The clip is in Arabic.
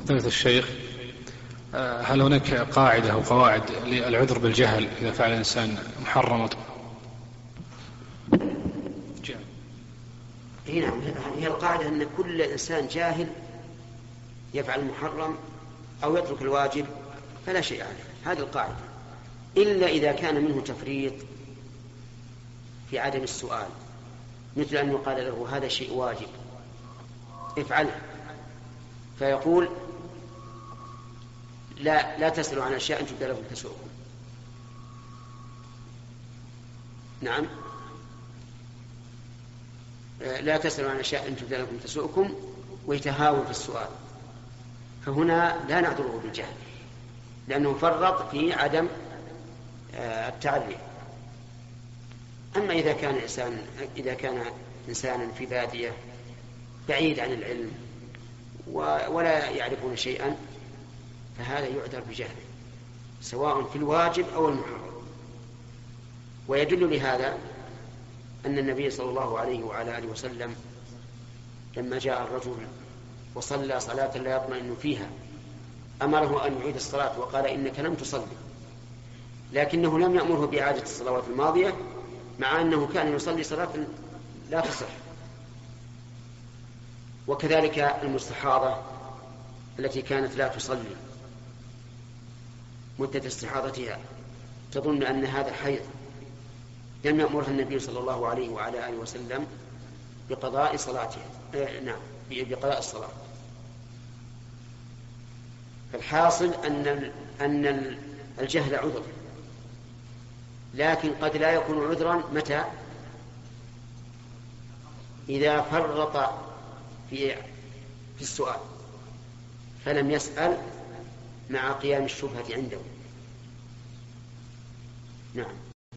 فضيلة الشيخ، هل هناك قاعدة أو قواعد للعذر بالجهل إذا فعل الإنسان محرم؟ نعم، هي القاعدة أن كل إنسان جاهل يفعل المحرم أو يترك الواجب فلا شيء عليه، هذه القاعدة، إلا إذا كان منه تفريط في عدم السؤال، مثل أن يقال له هذا شيء واجب افعله، فيقول لا تسألوا عن أشياء أن تبدى لكم تسؤكم. نعم، لا تسألوا عن أشياء أن تبدى لكم تسؤكم ويتهاون في السؤال، فهنا لا نعذره بالجهل لأنه فرط في عدم التعري. أما إذا كان إنسانا في بادية بعيد عن العلم ولا يعرفون شيئا فهذا يعذر بجهله سواء في الواجب أو المحرم. ويدل لهذا أن النبي صلى الله عليه وعلى آله وسلم لما جاء الرجل وصلى صلاة لا يطمئن فيها أمره أن يعيد الصلاة وقال إنك لم تصلي، لكنه لم يأمره بإعادة الصلوات الماضية مع أنه كان يصلي صلاة لا تصح. وكذلك المستحاضة التي كانت لا تصلي مدة استحاضتها تظن أن هذا حيض، لم يأمرها النبي صلى الله عليه وعلى آله وسلم بقضاء صلاتها، بقضاء الصلاة. فالحاصل أن الجهل عذر، لكن قد لا يكون عذرا متى؟ إذا فرط في السؤال فلم يسأل مع قيام الشبهة عنده. نعم.